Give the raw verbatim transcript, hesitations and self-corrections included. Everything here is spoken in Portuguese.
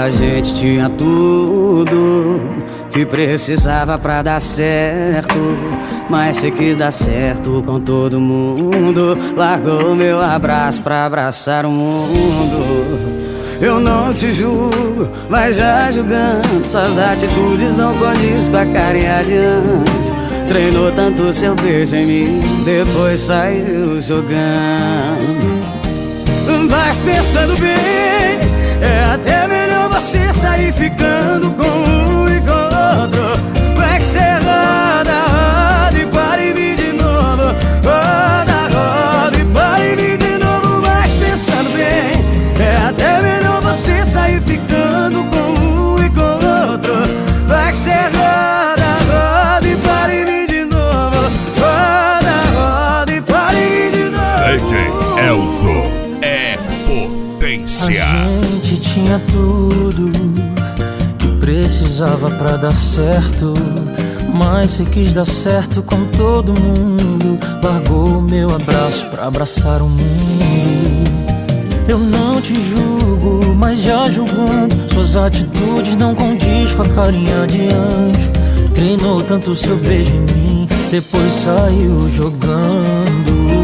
a gente tinha tudo que precisava pra dar certo, mas cê quis dar certo com todo mundo. Largou meu abraço pra abraçar o mundo. Eu não te julgo, mas já julgando, suas atitudes não condiz com a carinha de anjo. Treinou tanto seu beijo em mim, depois saiu jogando. Mas pensando bem, é até melhor você sair ficando com um e com outro. Vai que cê roda, roda e para e vir de novo. Roda, roda e para e vir de novo. Mas pensando bem, é até melhor você sair ficando com um e com outro. Vai que cê roda, roda e para e vir de novo. Roda, roda e para e vir de novo. D J Elzo é potência. A gente tinha tudo que precisava pra dar certo, mas cê quis dar certo com todo mundo. Largou o meu abraço pra abraçar o mundo. Eu não te julgo, mas já julgando, suas atitudes não condiz com a carinha de anjo. Treinou tanto seu beijo em mim, depois saiu jogando.